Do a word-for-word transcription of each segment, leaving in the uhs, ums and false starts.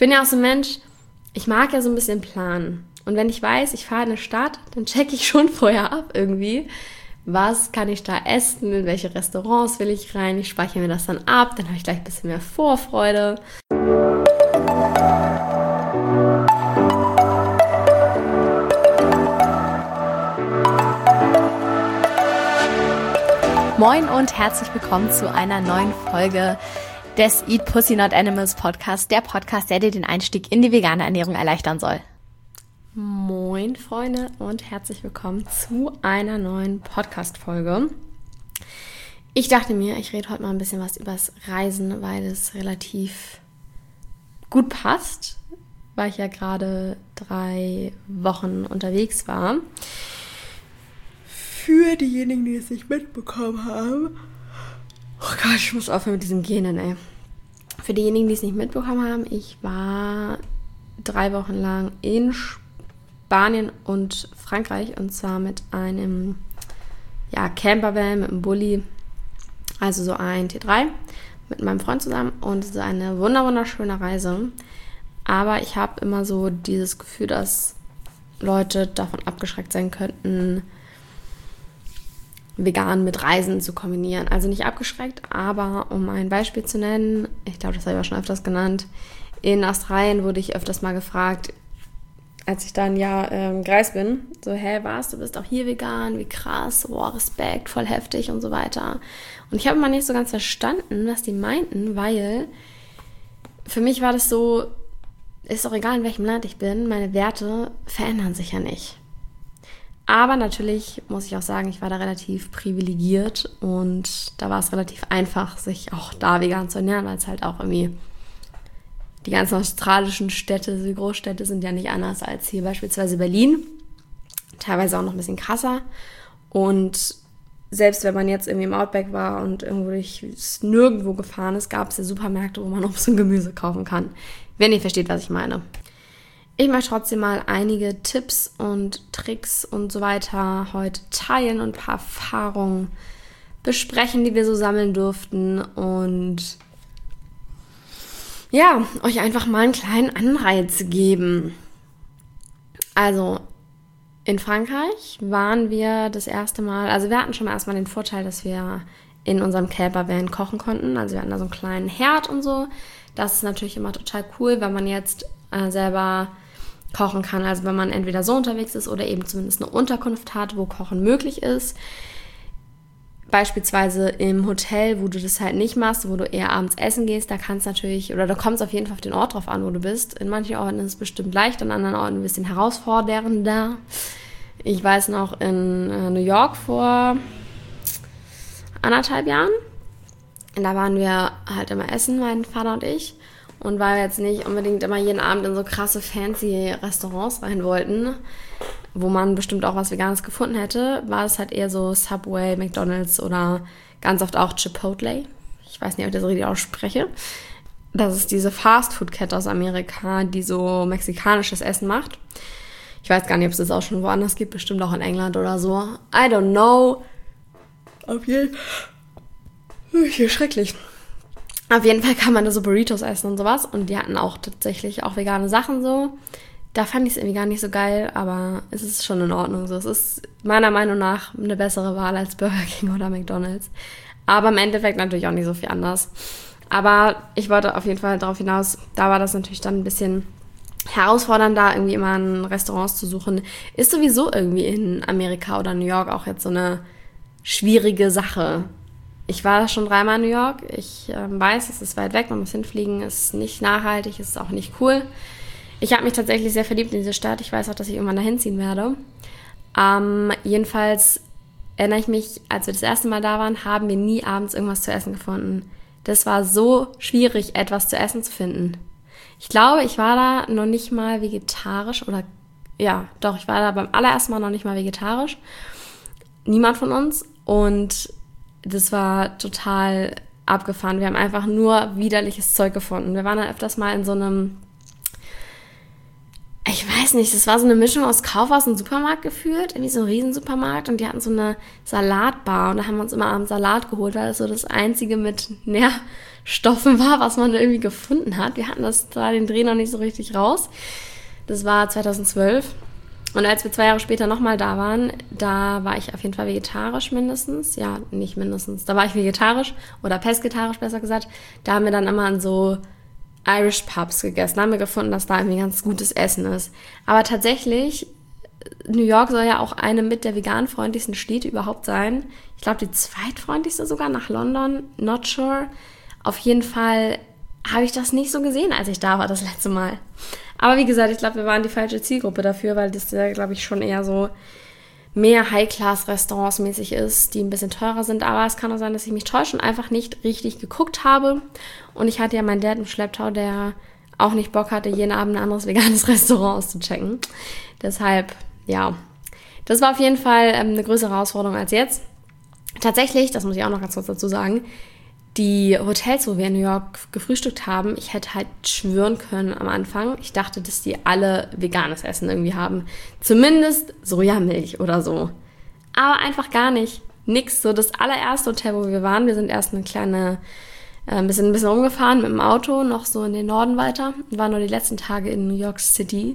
bin ja auch so ein Mensch, ich mag ja so ein bisschen planen. Und wenn ich weiß, ich fahre in eine Stadt, dann checke ich schon vorher ab irgendwie, was kann ich da essen, in welche Restaurants will ich rein, ich speichere mir das dann ab, dann habe ich gleich ein bisschen mehr Vorfreude. Moin und herzlich willkommen zu einer neuen Folge des Eat Pussy Not Animals Podcast, der Podcast, der dir den Einstieg in die vegane Ernährung erleichtern soll. Moin Freunde und herzlich willkommen zu einer neuen Podcast-Folge. Ich dachte mir, ich rede heute mal ein bisschen was übers Reisen, weil es relativ gut passt, weil ich ja gerade drei Wochen unterwegs war. Für diejenigen, die es nicht mitbekommen haben, oh Gott, ich muss aufhören mit diesem Gähnen, ey. Für diejenigen, die es nicht mitbekommen haben, ich war drei Wochen lang in Spanien und Frankreich und zwar mit einem ja, Campervan, mit einem Bulli, also so ein T drei, mit meinem Freund zusammen und es ist eine wunder wunderschöne Reise. Aber ich habe immer so dieses Gefühl, dass Leute davon abgeschreckt sein könnten, vegan mit Reisen zu kombinieren. Also nicht abgeschreckt, aber um ein Beispiel zu nennen, ich glaube, das habe ich auch schon öfters genannt, in Australien wurde ich öfters mal gefragt, als ich dann ja ähm, gereist bin, so, hä, was, du bist auch hier vegan, wie krass, wow, Respekt, voll heftig und so weiter. Und ich habe mal nicht so ganz verstanden, was die meinten, weil für mich war das so, ist doch egal, in welchem Land ich bin, meine Werte verändern sich ja nicht. Aber natürlich muss ich auch sagen, ich war da relativ privilegiert und da war es relativ einfach, sich auch da vegan zu ernähren, weil es halt auch irgendwie die ganzen australischen Städte, die Großstädte sind ja nicht anders als hier beispielsweise Berlin, teilweise auch noch ein bisschen krasser. Und selbst wenn man jetzt irgendwie im Outback war und irgendwo durch nirgendwo gefahren ist, gab es ja Supermärkte, wo man Obst und Gemüse kaufen kann, wenn ihr versteht, was ich meine. Ich möchte trotzdem mal einige Tipps und Tricks und so weiter heute teilen und ein paar Erfahrungen besprechen, die wir so sammeln durften und ja, euch einfach mal einen kleinen Anreiz geben. Also in Frankreich waren wir das erste Mal, also wir hatten schon mal erstmal den Vorteil, dass wir in unserem Campervan kochen konnten. Also wir hatten da so einen kleinen Herd und so. Das ist natürlich immer total cool, wenn man jetzt äh, selber kochen kann. Also wenn man entweder so unterwegs ist oder eben zumindest eine Unterkunft hat, wo Kochen möglich ist. Beispielsweise im Hotel, wo du das halt nicht machst, wo du eher abends essen gehst, da kannst natürlich, oder da kommt es auf jeden Fall auf den Ort drauf an, wo du bist. In manchen Orten ist es bestimmt leicht, an anderen Orten ein bisschen herausfordernder. Ich weiß noch, in äh, New York vor anderthalb Jahren, da waren wir halt immer essen, mein Vater und ich. Und weil wir jetzt nicht unbedingt immer jeden Abend in so krasse, fancy Restaurants rein wollten, wo man bestimmt auch was Veganes gefunden hätte, war es halt eher so Subway, McDonald's oder ganz oft auch Chipotle. Ich weiß nicht, ob ich das richtig ausspreche. Das ist diese Fastfood-Kette aus Amerika, die so mexikanisches Essen macht. Ich weiß gar nicht, ob es das auch schon woanders gibt, bestimmt auch in England oder so. I don't know. Auf jeden Fall. Hier schrecklich. Auf jeden Fall kann man da so Burritos essen und sowas. Und die hatten auch tatsächlich auch vegane Sachen so. Da fand ich es irgendwie gar nicht so geil, aber es ist schon in Ordnung so. Es ist meiner Meinung nach eine bessere Wahl als Burger King oder McDonald's. Aber im Endeffekt natürlich auch nicht so viel anders. Aber ich wollte auf jeden Fall darauf hinaus, da war das natürlich dann ein bisschen herausfordernd, da irgendwie immer in Restaurants zu suchen. Ist sowieso irgendwie in Amerika oder New York auch jetzt so eine schwierige Sache. Ich war schon dreimal in New York. Ich äh, weiß, es ist weit weg, man muss hinfliegen, es ist nicht nachhaltig, es ist auch nicht cool. Ich habe mich tatsächlich sehr verliebt in diese Stadt. Ich weiß auch, dass ich irgendwann dahin ziehen werde. Ähm, jedenfalls erinnere ich mich, als wir das erste Mal da waren, haben wir nie abends irgendwas zu essen gefunden. Das war so schwierig, etwas zu essen zu finden. Ich glaube, ich war da noch nicht mal vegetarisch oder ja, doch, ich war da beim allerersten Mal noch nicht mal vegetarisch. Niemand von uns und das war total abgefahren. Wir haben einfach nur widerliches Zeug gefunden. Wir waren dann öfters mal in so einem, ich weiß weiß nicht, das war so eine Mischung aus Kaufhaus und Supermarkt gefühlt, irgendwie so ein Riesensupermarkt und die hatten so eine Salatbar und da haben wir uns immer abends Salat geholt, weil das so das einzige mit Nährstoffen war, was man irgendwie gefunden hat. Wir hatten das da den Dreh noch nicht so richtig raus. Das war zweitausendzwölf und als wir zwei Jahre später nochmal da waren, da war ich auf jeden Fall vegetarisch mindestens, ja, nicht mindestens, da war ich vegetarisch oder pesketarisch besser gesagt, da haben wir dann immer an so Irish Pubs gegessen, da haben wir gefunden, dass da irgendwie ganz gutes Essen ist. Aber tatsächlich, New York soll ja auch eine mit der veganfreundlichsten Städte überhaupt sein. Ich glaube, die zweitfreundlichste sogar nach London, not sure. Auf jeden Fall habe ich das nicht so gesehen, als ich da war das letzte Mal. Aber wie gesagt, ich glaube, wir waren die falsche Zielgruppe dafür, weil das ja, glaube ich, schon eher so mehr High-Class-Restaurants mäßig ist, die ein bisschen teurer sind. Aber es kann auch sein, dass ich mich täusche und einfach nicht richtig geguckt habe. Und ich hatte ja meinen Dad im Schlepptau, der auch nicht Bock hatte, jeden Abend ein anderes veganes Restaurant auszuchecken. Deshalb, ja, das war auf jeden Fall ähm, eine größere Herausforderung als jetzt. Tatsächlich, das muss ich auch noch ganz kurz dazu sagen, die Hotels, wo wir in New York gefrühstückt haben, ich hätte halt schwören können am Anfang, ich dachte, dass die alle veganes Essen irgendwie haben. Zumindest Sojamilch oder so. Aber einfach gar nicht. Nix. So das allererste Hotel, wo wir waren, wir sind erst eine kleine, äh, ein bisschen, ein bisschen rumgefahren mit dem Auto, noch so in den Norden weiter. War nur die letzten Tage in New York City.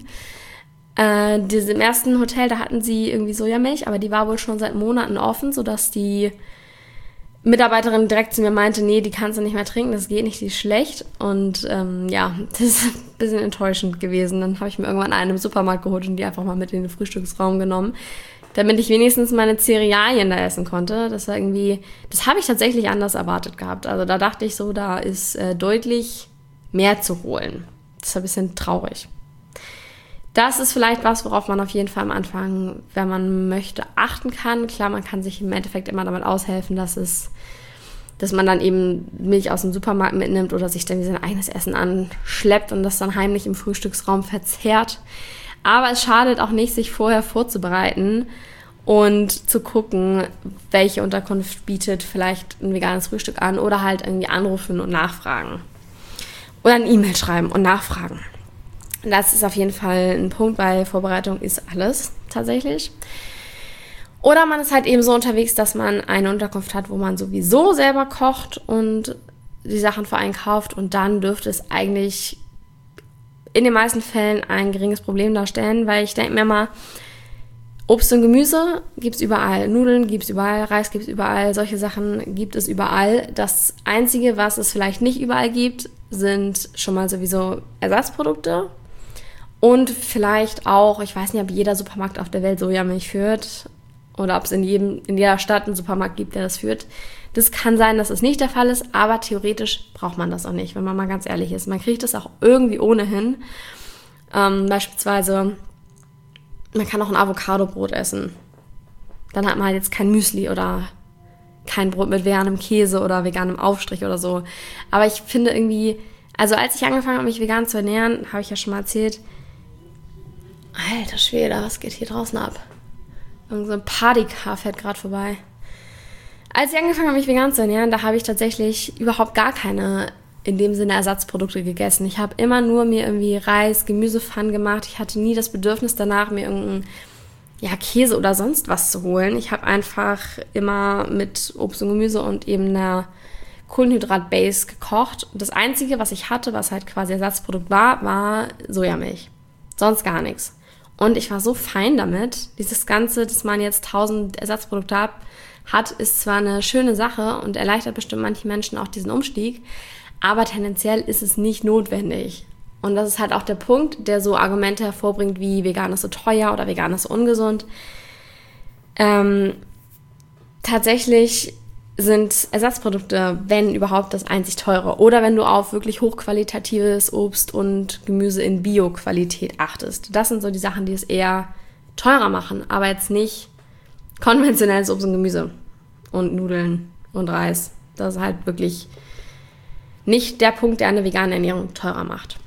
Äh, diese, im ersten Hotel, da hatten sie irgendwie Sojamilch, aber die war wohl schon seit Monaten offen, sodass die Mitarbeiterin direkt zu mir meinte, nee, die kannst du nicht mehr trinken, das geht nicht, die ist schlecht. Und ähm, ja, das ist ein bisschen enttäuschend gewesen. Dann habe ich mir irgendwann einen im Supermarkt geholt und die einfach mal mit in den Frühstücksraum genommen, damit ich wenigstens meine Cerealien da essen konnte. Das war irgendwie, das habe ich tatsächlich anders erwartet gehabt. Also da dachte ich so, da ist äh, deutlich mehr zu holen. Das ist ein bisschen traurig. Das ist vielleicht was, worauf man auf jeden Fall am Anfang, wenn man möchte, achten kann. Klar, man kann sich im Endeffekt immer damit aushelfen, dass es, dass man dann eben Milch aus dem Supermarkt mitnimmt oder sich dann wie sein eigenes Essen anschleppt und das dann heimlich im Frühstücksraum verzehrt. Aber es schadet auch nicht, sich vorher vorzubereiten und zu gucken, welche Unterkunft bietet vielleicht ein veganes Frühstück an oder halt irgendwie anrufen und nachfragen. Oder eine E-Mail schreiben und nachfragen. Das ist auf jeden Fall ein Punkt, weil Vorbereitung ist alles tatsächlich. Oder man ist halt eben so unterwegs, dass man eine Unterkunft hat, wo man sowieso selber kocht und die Sachen vereinkauft und dann dürfte es eigentlich in den meisten Fällen ein geringes Problem darstellen, weil ich denke mir mal, Obst und Gemüse gibt es überall, Nudeln gibt es überall, Reis gibt es überall, solche Sachen gibt es überall. Das Einzige, was es vielleicht nicht überall gibt, sind schon mal sowieso Ersatzprodukte. Und vielleicht auch, ich weiß nicht, ob jeder Supermarkt auf der Welt Sojamilch führt oder ob es in jedem, in jeder Stadt einen Supermarkt gibt, der das führt. Das kann sein, dass es nicht der Fall ist, aber theoretisch braucht man das auch nicht, wenn man mal ganz ehrlich ist. Man kriegt das auch irgendwie ohnehin. Ähm, beispielsweise, man kann auch ein Avocado-Brot essen. Dann hat man halt jetzt kein Müsli oder kein Brot mit veganem Käse oder veganem Aufstrich oder so. Aber ich finde irgendwie, also als ich angefangen habe, mich vegan zu ernähren, habe ich ja schon mal erzählt, alter Schwede, was geht hier draußen ab? Irgend so ein Partycar fährt gerade vorbei. Als ich angefangen habe, mich vegan zu ernähren, da habe ich tatsächlich überhaupt gar keine, in dem Sinne, Ersatzprodukte gegessen. Ich habe immer nur mir irgendwie Reis, Gemüsepfannen gemacht. Ich hatte nie das Bedürfnis danach, mir irgendeinen ja, Käse oder sonst was zu holen. Ich habe einfach immer mit Obst und Gemüse und eben einer Kohlenhydrat-Base gekocht. Und das Einzige, was ich hatte, was halt quasi Ersatzprodukt war, war Sojamilch. Sonst gar nichts. Und ich war so fein damit. Dieses Ganze, dass man jetzt tausend Ersatzprodukte hat, hat, ist zwar eine schöne Sache und erleichtert bestimmt manchen Menschen auch diesen Umstieg, aber tendenziell ist es nicht notwendig. Und das ist halt auch der Punkt, der so Argumente hervorbringt wie vegan ist so teuer oder vegan ist so ungesund. Ähm, tatsächlich sind Ersatzprodukte, wenn überhaupt, das einzig teure. Oder wenn du auf wirklich hochqualitatives Obst und Gemüse in Bio-Qualität achtest. Das sind so die Sachen, die es eher teurer machen, aber jetzt nicht konventionelles Obst und Gemüse und Nudeln und Reis. Das ist halt wirklich nicht der Punkt, der eine vegane Ernährung teurer macht.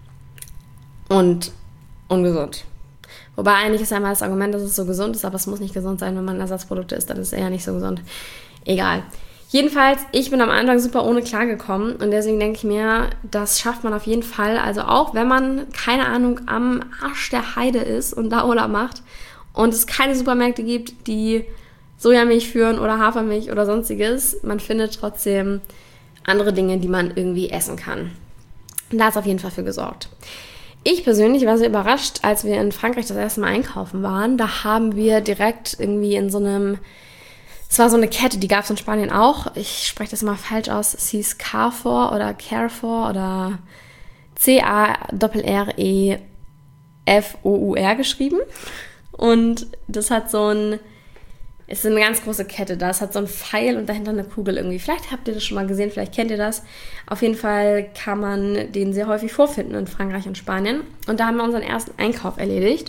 Und ungesund. Wobei eigentlich ist einmal das Argument, dass es so gesund ist, aber es muss nicht gesund sein, wenn man Ersatzprodukte isst, dann ist es eher nicht so gesund. Egal. Jedenfalls, ich bin am Anfang super ohne klargekommen und deswegen denke ich mir, das schafft man auf jeden Fall. Also auch wenn man, keine Ahnung, am Arsch der Heide ist und da Urlaub macht und es keine Supermärkte gibt, die Sojamilch führen oder Hafermilch oder sonstiges, man findet trotzdem andere Dinge, die man irgendwie essen kann. Und da ist auf jeden Fall für gesorgt. Ich persönlich war sehr überrascht, als wir in Frankreich das erste Mal einkaufen waren. Da haben wir direkt irgendwie in so einem, es war so eine Kette, die gab es in Spanien auch. Ich spreche das mal falsch aus. Es hieß Carrefour oder Carrefour oder C A R R E F O U R geschrieben. Und das hat so ein, es ist eine ganz große Kette da. Es hat so einen Pfeil und dahinter eine Kugel irgendwie. Vielleicht habt ihr das schon mal gesehen, vielleicht kennt ihr das. Auf jeden Fall kann man den sehr häufig vorfinden in Frankreich und Spanien. Und da haben wir unseren ersten Einkauf erledigt.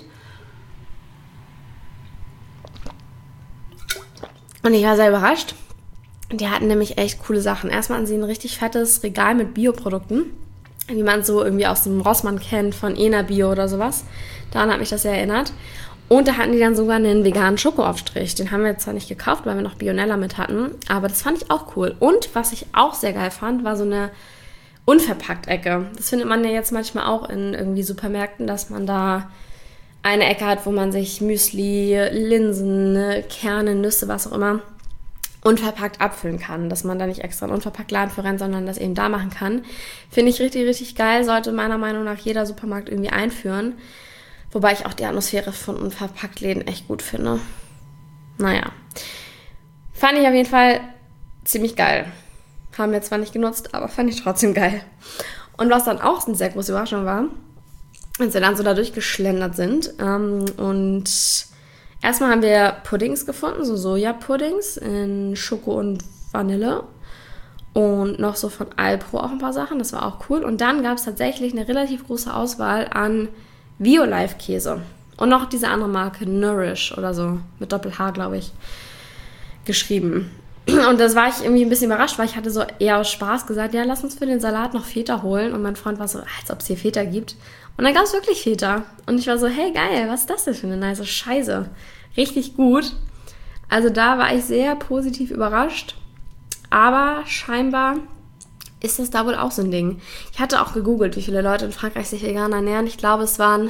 Und ich war sehr überrascht. Die hatten nämlich echt coole Sachen. Erstmal hatten sie ein richtig fettes Regal mit Bioprodukten, wie man es so irgendwie aus dem Rossmann kennt, von Ena Bio oder sowas. Daran hat mich das sehr erinnert. Und da hatten die dann sogar einen veganen Schokoaufstrich. Den haben wir zwar nicht gekauft, weil wir noch Bionella mit hatten, aber das fand ich auch cool. Und was ich auch sehr geil fand, war so eine Unverpackt-Ecke. Das findet man ja jetzt manchmal auch in irgendwie Supermärkten, dass man da eine Ecke hat, wo man sich Müsli, Linsen, Kerne, Nüsse, was auch immer, unverpackt abfüllen kann. Dass man da nicht extra einen unverpackt Laden für rennt, sondern das eben da machen kann. Finde ich richtig, richtig geil. Sollte meiner Meinung nach jeder Supermarkt irgendwie einführen. Wobei ich auch die Atmosphäre von Unverpackt-Läden echt gut finde. Naja. Fand ich auf jeden Fall ziemlich geil. Haben wir zwar nicht genutzt, aber fand ich trotzdem geil. Und was dann auch eine sehr große Überraschung war, als wir dann so da durchgeschlendert sind. Ähm, und erstmal haben wir Puddings gefunden, so Soja-Puddings in Schoko und Vanille. Und noch so von Alpro auch ein paar Sachen, das war auch cool. Und dann gab es tatsächlich eine relativ große Auswahl an Violife-Käse. Und noch diese andere Marke, Nourish oder so, mit Doppel-H, glaube ich, geschrieben. Und das war ich irgendwie ein bisschen überrascht, weil ich hatte so eher aus Spaß gesagt, ja, lass uns für den Salat noch Feta holen. Und mein Freund war so, als ob es hier Feta gibt. Und dann gab es wirklich Feta. Und ich war so, hey, geil, was ist das denn für eine nice Scheiße? Richtig gut. Also da war ich sehr positiv überrascht. Aber scheinbar ist das da wohl auch so ein Ding. Ich hatte auch gegoogelt, wie viele Leute in Frankreich sich vegan ernähren. Ich glaube, es waren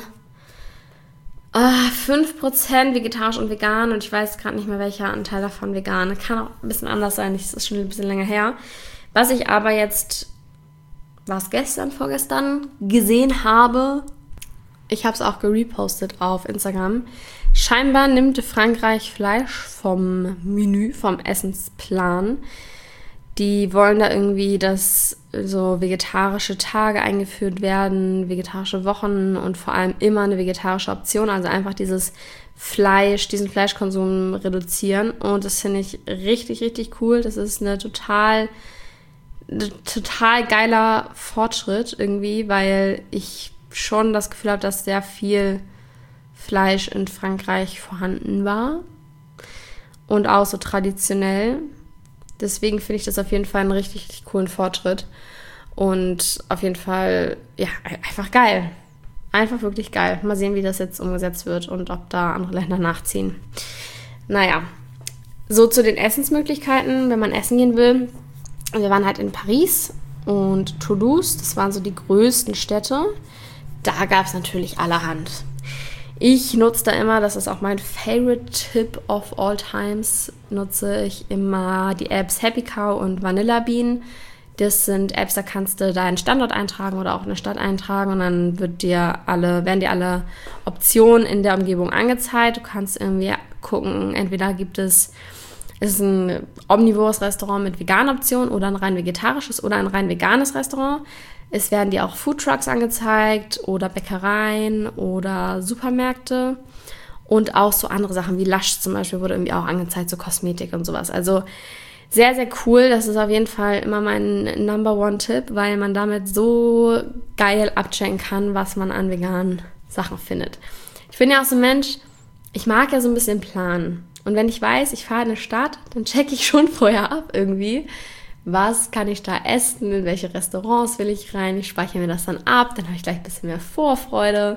äh, fünf Prozent vegetarisch und vegan. Und ich weiß gerade nicht mehr, welcher Anteil davon vegan. Kann auch ein bisschen anders sein. Das ist schon ein bisschen länger her. Was ich aber jetzt, war es gestern, vorgestern, gesehen habe, ich habe es auch gerepostet auf Instagram. Scheinbar nimmt Frankreich Fleisch vom Menü, vom Essensplan. Die wollen da irgendwie, dass so vegetarische Tage eingeführt werden, vegetarische Wochen und vor allem immer eine vegetarische Option. Also einfach dieses Fleisch, diesen Fleischkonsum reduzieren. Und das finde ich richtig, richtig cool. Das ist eine total, eine total geiler Fortschritt irgendwie, weil ich schon das Gefühl habe, dass sehr viel Fleisch in Frankreich vorhanden war. Und auch so traditionell. Deswegen finde ich das auf jeden Fall einen richtig, richtig coolen Fortschritt. Und auf jeden Fall, ja, einfach geil. Einfach wirklich geil. Mal sehen, wie das jetzt umgesetzt wird und ob da andere Länder nachziehen. Naja, so zu den Essensmöglichkeiten, wenn man essen gehen will. Wir waren halt in Paris und Toulouse. Das waren so die größten Städte. Da gab es natürlich allerhand. Ich nutze da immer, das ist auch mein Favorite Tip of all times, nutze ich immer die Apps Happy Cow und Vanilla Bean. Das sind Apps, da kannst du deinen Standort eintragen oder auch eine Stadt eintragen und dann wird dir alle, werden dir alle Optionen in der Umgebung angezeigt. Du kannst irgendwie gucken, entweder gibt es, es ist ein omnivores Restaurant mit veganen Optionen oder ein rein vegetarisches oder ein rein veganes Restaurant. Es werden dir auch Foodtrucks angezeigt oder Bäckereien oder Supermärkte und auch so andere Sachen wie Lush zum Beispiel wurde irgendwie auch angezeigt, so Kosmetik und sowas. Also sehr, sehr cool. Das ist auf jeden Fall immer mein Number One Tipp, weil man damit so geil abchecken kann, was man an veganen Sachen findet. Ich bin ja auch so ein Mensch, ich mag ja so ein bisschen planen. Und wenn ich weiß, ich fahre in eine Stadt, dann checke ich schon vorher ab irgendwie. Was kann ich da essen? In welche Restaurants will ich rein? Ich speichere mir das dann ab. Dann habe ich gleich ein bisschen mehr Vorfreude.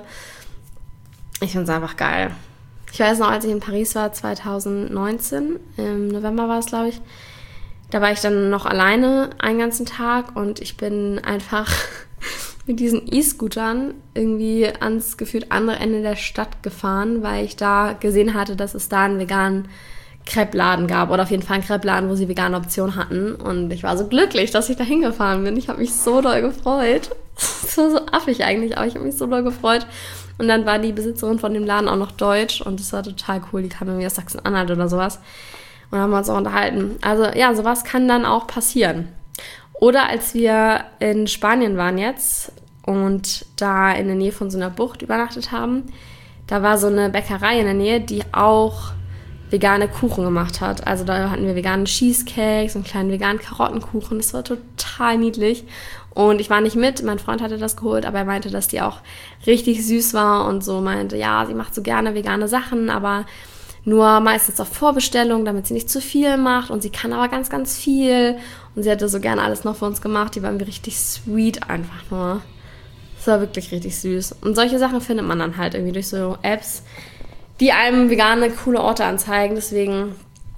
Ich finde es einfach geil. Ich weiß noch, als ich in Paris war, zwanzig neunzehn, im November war es, glaube ich, Da war ich dann noch alleine einen ganzen Tag und ich bin einfach mit diesen E-Scootern irgendwie ans gefühlt andere Ende der Stadt gefahren, weil ich da gesehen hatte, dass es da einen veganen Crepe-Laden gab oder auf jeden Fall einen Crepe-Laden, wo sie vegane Optionen hatten. Und ich war so glücklich, dass ich da hingefahren bin. Ich habe mich so doll gefreut. Das war so affig eigentlich, aber ich habe mich so doll gefreut. Und dann war die Besitzerin von dem Laden auch noch deutsch und das war total cool. Die kam irgendwie aus Sachsen-Anhalt oder sowas. Und haben wir uns auch unterhalten. Also ja, sowas kann dann auch passieren. Oder als wir in Spanien waren jetzt und da in der Nähe von so einer Bucht übernachtet haben, da war so eine Bäckerei in der Nähe, die auch vegane Kuchen gemacht hat. Also da hatten wir veganen Cheesecakes und einen kleinen veganen Karottenkuchen. Das war total niedlich. Und ich war nicht mit, mein Freund hatte das geholt, aber er meinte, dass die auch richtig süß war und so meinte, ja, sie macht so gerne vegane Sachen, aber nur meistens auf Vorbestellung, damit sie nicht zu viel macht. Und sie kann aber ganz, ganz viel. Und sie hatte so gerne alles noch für uns gemacht. Die waren richtig sweet einfach nur. Das war wirklich richtig süß. Und solche Sachen findet man dann halt irgendwie durch so Apps, die einem vegane, coole Orte anzeigen. Deswegen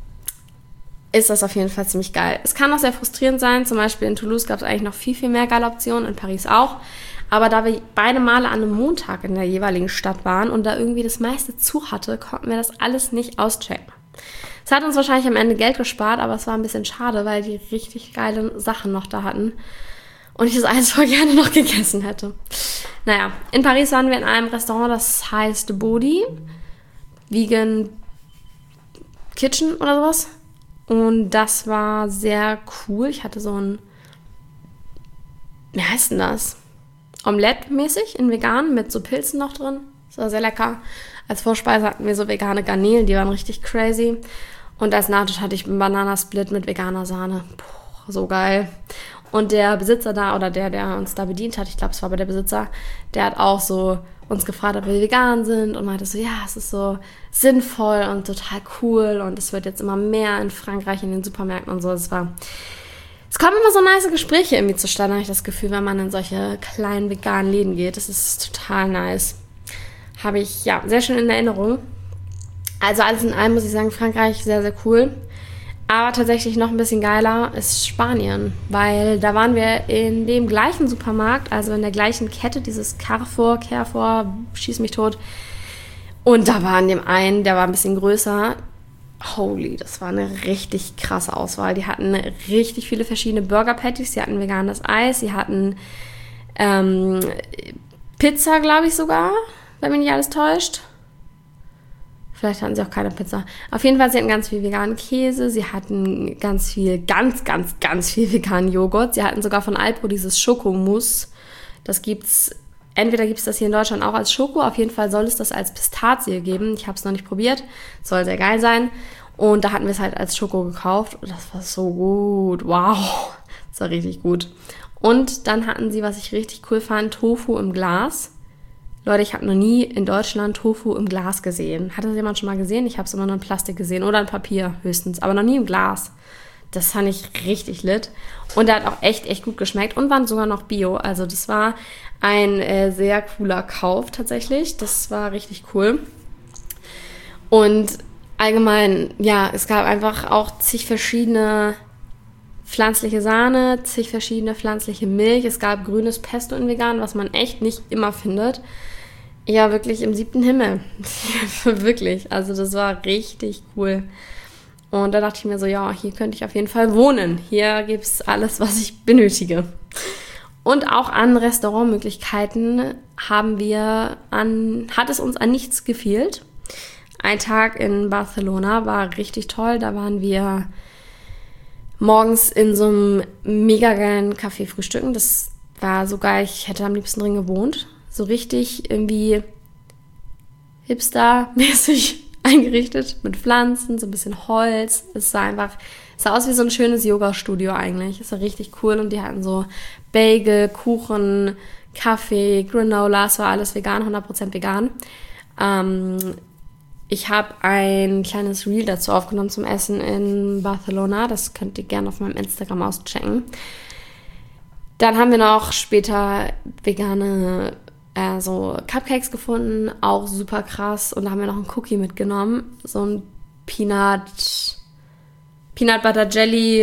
ist das auf jeden Fall ziemlich geil. Es kann auch sehr frustrierend sein. Zum Beispiel in Toulouse gab es eigentlich noch viel, viel mehr geile Optionen. In Paris auch. Aber da wir beide Male an einem Montag in der jeweiligen Stadt waren und da irgendwie das meiste zu hatte, konnten wir das alles nicht auschecken. Es hat uns wahrscheinlich am Ende Geld gespart, aber es war ein bisschen schade, weil die richtig geile Sachen noch da hatten und ich das alles voll gerne noch gegessen hätte. Naja, in Paris waren wir in einem Restaurant, das heißt Bodi, Vegan Kitchen oder sowas. Und das war sehr cool. Ich hatte so ein, wie heißt denn das? Omelette-mäßig in vegan mit so Pilzen noch drin. Das war sehr lecker. Als Vorspeise hatten wir so vegane Garnelen, die waren richtig crazy. Und als Nachtisch hatte ich einen Bananasplit mit veganer Sahne. Puh, so geil. Und der Besitzer da, oder der, der uns da bedient hat, ich glaube, es war aber der Besitzer, der hat auch so uns gefragt, ob wir vegan sind und meinte so, ja, es ist so sinnvoll und total cool und es wird jetzt immer mehr in Frankreich in den Supermärkten und so. Es war... Es kommen immer so nice Gespräche irgendwie zustande, habe ich das Gefühl, wenn man in solche kleinen veganen Läden geht. Das ist total nice. Habe ich, ja, sehr schön in Erinnerung. Also alles in allem muss ich sagen, Frankreich sehr, sehr cool. Aber tatsächlich noch ein bisschen geiler ist Spanien, weil da waren wir in dem gleichen Supermarkt, also in der gleichen Kette, dieses Carrefour, Carrefour, schieß mich tot. Und da war in dem einen, der war ein bisschen größer. Holy, das war eine richtig krasse Auswahl. Die hatten richtig viele verschiedene Burger-Patties. Sie hatten veganes Eis. Sie hatten ähm, Pizza, glaube ich sogar, wenn mich nicht alles täuscht. Vielleicht hatten sie auch keine Pizza. Auf jeden Fall, sie hatten ganz viel veganen Käse. Sie hatten ganz viel, ganz, ganz, ganz viel veganen Joghurt. Sie hatten sogar von Alpro dieses Schokomousse. Das gibt's, entweder gibt es das hier in Deutschland auch als Schoko. Auf jeden Fall soll es das als Pistazie geben. Ich habe es noch nicht probiert. Soll sehr geil sein. Und da hatten wir es halt als Schoko gekauft. Und das war so gut. Wow. Das war richtig gut. Und dann hatten sie, was ich richtig cool fand, Tofu im Glas. Leute, ich habe noch nie in Deutschland Tofu im Glas gesehen. Hat das jemand schon mal gesehen? Ich habe es immer nur in Plastik gesehen oder in Papier höchstens, aber noch nie im Glas. Das fand ich richtig lit. Und der hat auch echt, echt gut geschmeckt und waren sogar noch Bio. Also das war ein äh, sehr cooler Kauf tatsächlich. Das war richtig cool. Und allgemein, ja, es gab einfach auch zig verschiedene pflanzliche Sahne, zig verschiedene pflanzliche Milch. Es gab grünes Pesto in vegan, was man echt nicht immer findet. Ja, wirklich im siebten Himmel. Wirklich. Also das war richtig cool. Und da dachte ich mir so, ja, hier könnte ich auf jeden Fall wohnen. Hier gibt es alles, was ich benötige. Und auch an Restaurantmöglichkeiten haben wir an, hat es uns an nichts gefehlt. Ein Tag in Barcelona war richtig toll. Da waren wir morgens in so einem mega geilen Café frühstücken. Das war so geil, ich hätte am liebsten drin gewohnt. So richtig irgendwie hipster-mäßig eingerichtet mit Pflanzen, so ein bisschen Holz. Es sah einfach, es sah aus wie so ein schönes Yoga-Studio eigentlich. Es war richtig cool und die hatten so Bagel, Kuchen, Kaffee, Granola. Es war alles vegan, hundert Prozent vegan. Ähm, Ich habe ein kleines Reel dazu aufgenommen zum Essen in Barcelona. Das könnt ihr gerne auf meinem Instagram auschecken. Dann haben wir noch später vegane äh, so Cupcakes gefunden. Auch super krass. Und da haben wir noch einen Cookie mitgenommen. So ein Peanut, Peanut Butter Jelly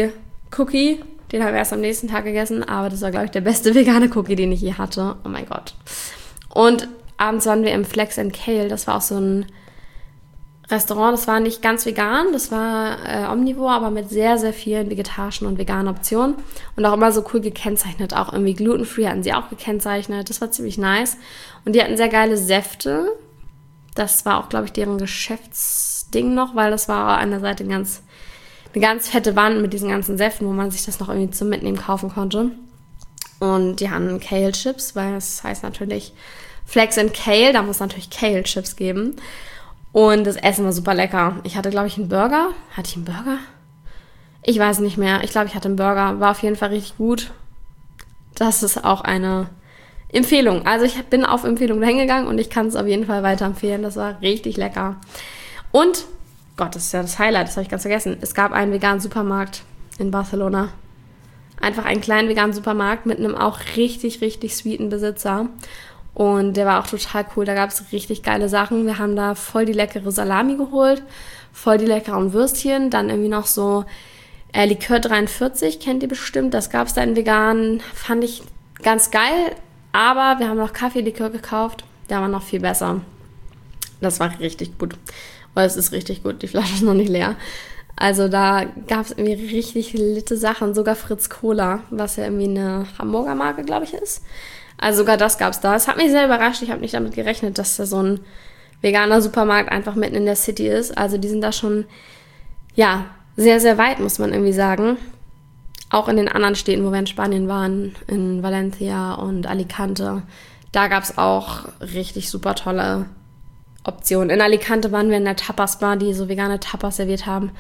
Cookie. Den haben wir erst am nächsten Tag gegessen, aber das war, glaube ich, der beste vegane Cookie, den ich je hatte. Oh mein Gott. Und abends waren wir im Flex and Kale. Das war auch so ein Restaurant, das war nicht ganz vegan, das war äh, omnivor, aber mit sehr, sehr vielen vegetarischen und veganen Optionen. Und auch immer so cool gekennzeichnet. Auch irgendwie glutenfree hatten sie auch gekennzeichnet. Das war ziemlich nice. Und die hatten sehr geile Säfte. Das war auch, glaube ich, deren Geschäftsding noch, weil das war an der Seite ein ganz... eine ganz fette Wand mit diesen ganzen Säften, wo man sich das noch irgendwie zum Mitnehmen kaufen konnte. Und die haben Kale-Chips, weil das heißt natürlich Flex and Kale, da muss natürlich Kale-Chips geben. Und das Essen war super lecker. Ich hatte, glaube ich, einen Burger. Hatte ich einen Burger? Ich weiß nicht mehr. Ich glaube, ich hatte einen Burger. War auf jeden Fall richtig gut. Das ist auch eine Empfehlung. Also ich bin auf Empfehlung hingegangen und ich kann es auf jeden Fall weiterempfehlen. Das war richtig lecker. Und Gott, das ist ja das Highlight, das habe ich ganz vergessen. Es gab einen veganen Supermarkt in Barcelona. Einfach einen kleinen veganen Supermarkt mit einem auch richtig, richtig sweeten Besitzer. Und der war auch total cool. Da gab es richtig geile Sachen. Wir haben da voll die leckere Salami geholt, voll die leckeren Würstchen. Dann irgendwie noch so äh, Likör dreiundvierzig, kennt ihr bestimmt. Das gab es da in vegan. Fand ich ganz geil. Aber wir haben noch Kaffeelikör gekauft. Der war noch viel besser. Das war richtig gut. Weil es ist richtig gut, die Flasche ist noch nicht leer. Also da gab es irgendwie richtig litte Sachen, sogar Fritz Cola, was ja irgendwie eine Hamburger Marke, glaube ich, ist. Also sogar das gab es da. Es hat mich sehr überrascht, ich habe nicht damit gerechnet, dass da so ein veganer Supermarkt einfach mitten in der City ist. Also die sind da schon, ja, sehr, sehr weit, muss man irgendwie sagen. Auch in den anderen Städten, wo wir in Spanien waren, in Valencia und Alicante, da gab es auch richtig super tolle Option. In Alicante waren wir in der Tapas-Bar, die so vegane Tapas serviert haben.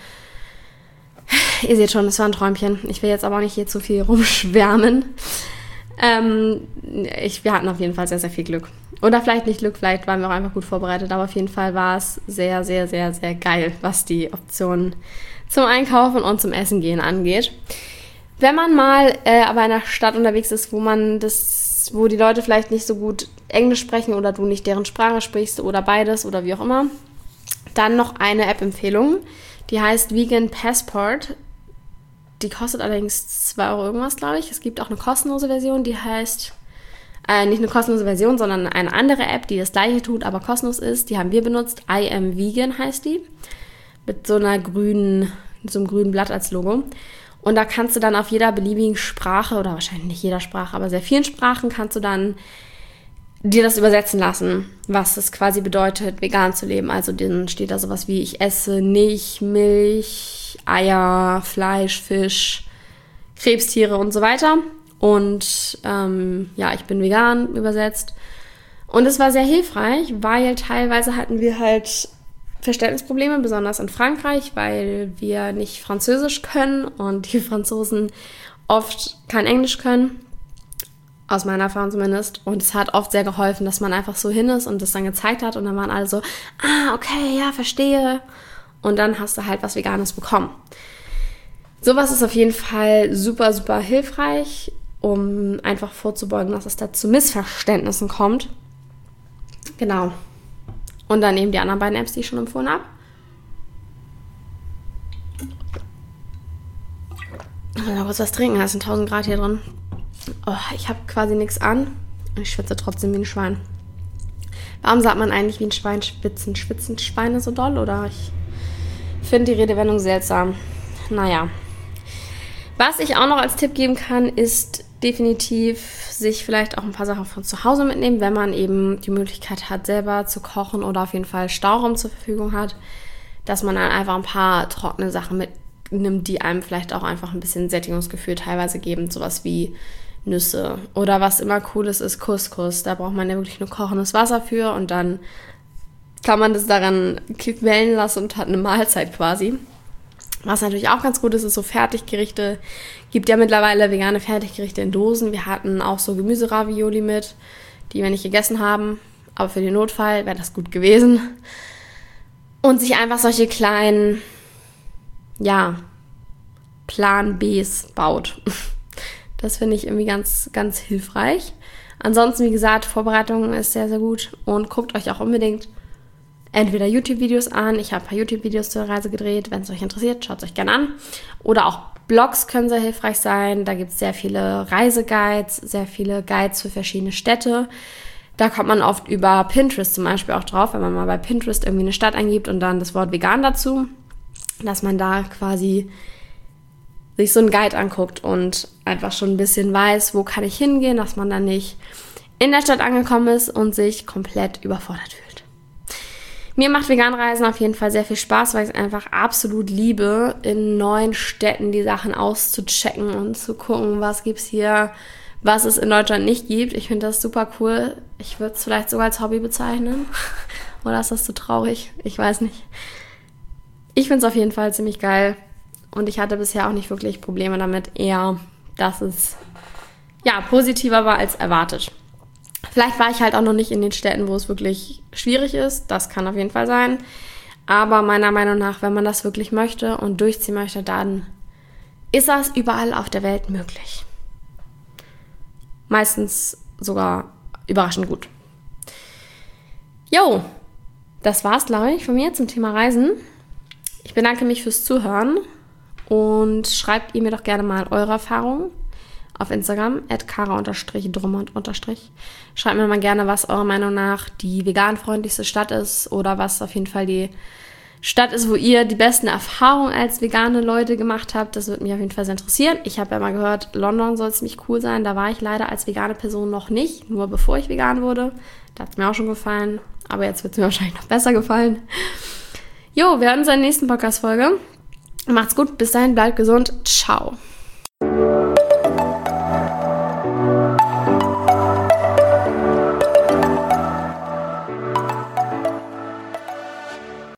Ihr seht schon, das war ein Träumchen. Ich will jetzt aber auch nicht hier zu viel rumschwärmen. Ähm, ich, wir hatten auf jeden Fall sehr, sehr viel Glück. Oder vielleicht nicht Glück, vielleicht waren wir auch einfach gut vorbereitet, aber auf jeden Fall war es sehr, sehr, sehr, sehr geil, was die Optionen zum Einkaufen und zum Essen gehen angeht. Wenn man mal äh, aber in einer Stadt unterwegs ist, wo man das, wo die Leute vielleicht nicht so gut Englisch sprechen oder du nicht deren Sprache sprichst oder beides oder wie auch immer, dann noch eine App-Empfehlung, die heißt Vegan Passport. Die kostet allerdings zwei Euro irgendwas, glaube ich. Es gibt auch eine kostenlose Version, die heißt, äh, nicht eine kostenlose Version, sondern eine andere App, die das gleiche tut, aber kostenlos ist. Die haben wir benutzt. I am Vegan heißt die. Mit so einer grünen, so einem grünen Blatt als Logo. Und da kannst du dann auf jeder beliebigen Sprache, oder wahrscheinlich nicht jeder Sprache, aber sehr vielen Sprachen, kannst du dann dir das übersetzen lassen, was es quasi bedeutet, vegan zu leben. Also dann steht da sowas wie, ich esse nicht Milch, Eier, Fleisch, Fisch, Krebstiere und so weiter. Und ähm, ja, ich bin vegan übersetzt. Und es war sehr hilfreich, weil teilweise hatten wir halt Verständnisprobleme, besonders in Frankreich, weil wir nicht Französisch können und die Franzosen oft kein Englisch können. Aus meiner Erfahrung zumindest. Und es hat oft sehr geholfen, dass man einfach so hin ist und das dann gezeigt hat. Und dann waren alle so, ah, okay, ja, verstehe. Und dann hast du halt was Veganes bekommen. Sowas ist auf jeden Fall super, super hilfreich, um einfach vorzubeugen, dass es da zu Missverständnissen kommt. Genau. Und dann eben die anderen beiden Apps, die ich schon empfohlen habe. Ich will noch kurz was trinken, es sind tausend Grad hier drin. Oh, ich habe quasi nichts an und ich schwitze trotzdem wie ein Schwein. Warum sagt man eigentlich wie ein Schwein schwitzen? Schwitzen Schweine so doll? Oder ich finde die Redewendung seltsam. Naja. Was ich auch noch als Tipp geben kann, ist definitiv sich vielleicht auch ein paar Sachen von zu Hause mitnehmen, wenn man eben die Möglichkeit hat, selber zu kochen oder auf jeden Fall Stauraum zur Verfügung hat, dass man dann einfach ein paar trockene Sachen mitnimmt, die einem vielleicht auch einfach ein bisschen Sättigungsgefühl teilweise geben, sowas wie Nüsse. Oder was immer cool ist, ist Couscous. Da braucht man ja wirklich nur kochendes Wasser für und dann kann man das daran quellen lassen und hat eine Mahlzeit quasi. Was natürlich auch ganz gut ist, ist so Fertiggerichte. Gibt ja mittlerweile vegane Fertiggerichte in Dosen. Wir hatten auch so Gemüseravioli mit, die wir nicht gegessen haben. Aber für den Notfall wäre das gut gewesen. Und sich einfach solche kleinen, ja, Plan Bs baut. Das finde ich irgendwie ganz, ganz hilfreich. Ansonsten, wie gesagt, Vorbereitung ist sehr, sehr gut. Und guckt euch auch unbedingt entweder YouTube-Videos an. Ich habe ein paar YouTube-Videos zur Reise gedreht. Wenn es euch interessiert, schaut es euch gerne an. Oder auch Blogs können sehr hilfreich sein. Da gibt es sehr viele Reiseguides, sehr viele Guides für verschiedene Städte. Da kommt man oft über Pinterest zum Beispiel auch drauf, wenn man mal bei Pinterest irgendwie eine Stadt eingibt und dann das Wort vegan dazu, dass man da quasi sich so einen Guide anguckt und einfach schon ein bisschen weiß, wo kann ich hingehen, dass man dann nicht in der Stadt angekommen ist und sich komplett überfordert fühlt. Mir macht Veganreisen auf jeden Fall sehr viel Spaß, weil ich es einfach absolut liebe, in neuen Städten die Sachen auszuchecken und zu gucken, was gibt's hier, was es in Deutschland nicht gibt. Ich finde das super cool. Ich würde es vielleicht sogar als Hobby bezeichnen. Oder ist das zu traurig? Ich weiß nicht. Ich finde es auf jeden Fall ziemlich geil. Und ich hatte bisher auch nicht wirklich Probleme damit. Eher, dass es ja positiver war als erwartet. Vielleicht war ich halt auch noch nicht in den Städten, wo es wirklich schwierig ist. Das kann auf jeden Fall sein. Aber meiner Meinung nach, wenn man das wirklich möchte und durchziehen möchte, dann ist das überall auf der Welt möglich. Meistens sogar überraschend gut. Jo, das war's, glaube ich, von mir zum Thema Reisen. Ich bedanke mich fürs Zuhören und schreibt ihr mir doch gerne mal eure Erfahrungen auf Instagram, at kara-drummond-. Schreibt mir mal gerne, was eurer Meinung nach die veganfreundlichste Stadt ist oder was auf jeden Fall die Stadt ist, wo ihr die besten Erfahrungen als vegane Leute gemacht habt. Das würde mich auf jeden Fall sehr interessieren. Ich habe ja mal gehört, London soll ziemlich cool sein. Da war ich leider als vegane Person noch nicht, nur bevor ich vegan wurde. Da hat es mir auch schon gefallen, aber jetzt wird es mir wahrscheinlich noch besser gefallen. Jo, wir hören uns in der nächsten Podcast-Folge. Macht's gut, bis dahin, bleibt gesund. Ciao.